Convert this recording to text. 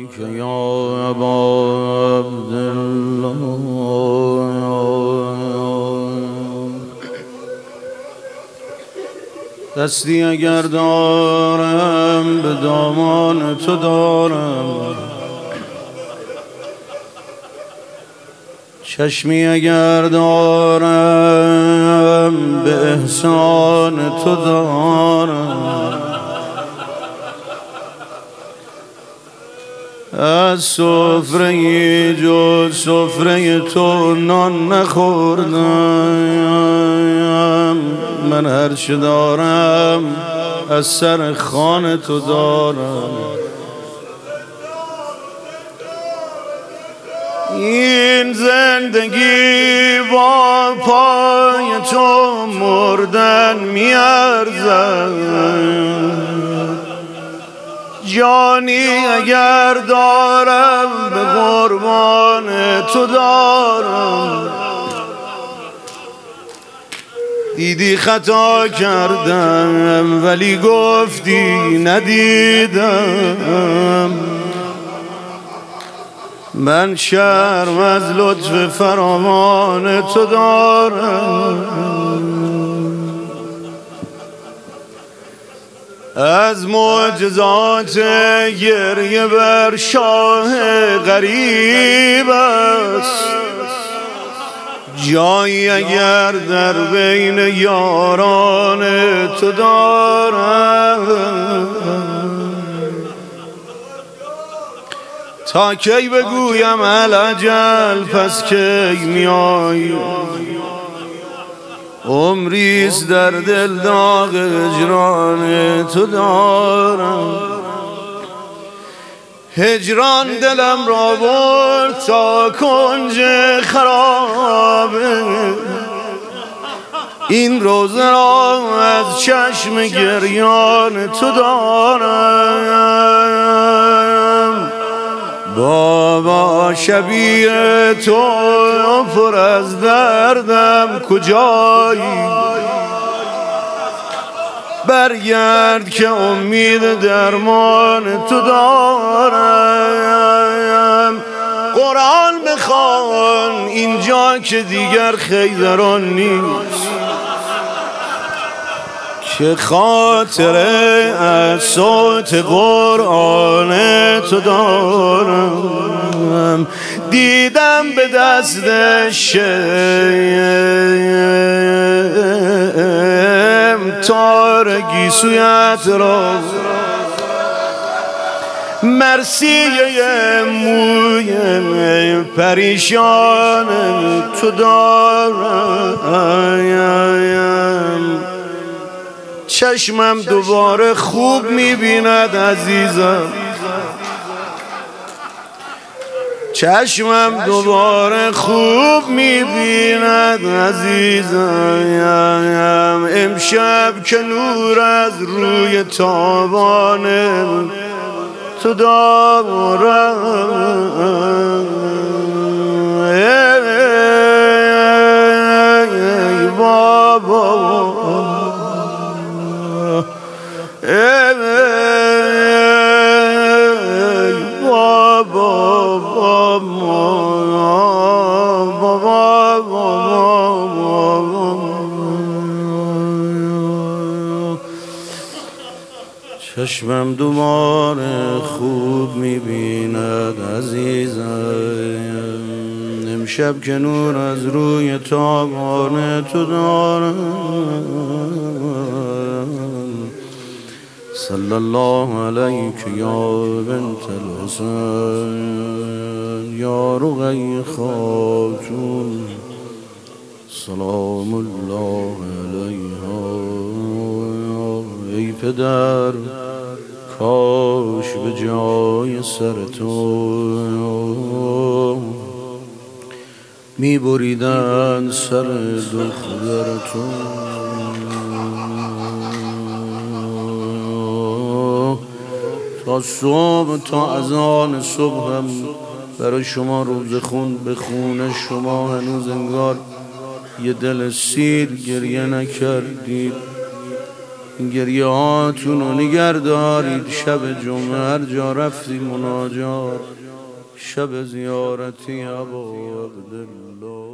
عليك يا أبا عبد الله. دستی اگر دارم به دامان تو دارم، چشمی اگر دارم به احسان تو دارم. از سفره جز سفره تو نان نخوردم. من هرچه دارم از سر خوان تو دارم. این زندگی با پای تو مردن میارزد. جانی اگر دارم به قربان تو دارم. دیدی خطا کردم ولی گفتی ندیدم. من شرم از لطف فراوان تو دارم. از معجزات گریه بر شاه غریب است. جایی اگر در بین یاران تو دارم. تا کی بگویم الاجل پس کی میای. عمریست در دل داغ هجران تو دارم. هجران دلم را برد تا کنج خرابه. این روزه را از چشم گریان تو دارم. بابا شبیه تو پر از دردم کجایی. برگرد که امید درمان تو دارم. قرآن بخوان اینجا که دیگر خیزران نیست. که خاطره از صوت قرآن تو دارم. دیدم به دست شم تار گیسویت را. مرسیه موی پریشان تو دارم. چشمم دوباره خوب میبیند عزیزم. چشمم دوباره خوب میبیند عزیزم. امشب که نور از روی تابان تو دارم. ای بابا ای چشمم دوباره خوب میبیند عزیزم. امشب که نور از روی تابان تو دارم. صلی الله علیک یا بنت الحسین یا رقی خاتون سلام الله علیها. ای پدر کاش به جای سر تو می بریدن سر دختر تو. تا صبح تا اذان صبحم برای شما روزه خون به خونه شما هنوز انگار یه دل سیر گریه نکردید. گریه هاتون رو نگردارید. شب جمعه هر جا رفتی مناجات، شب زیارتی ابا عبدالله.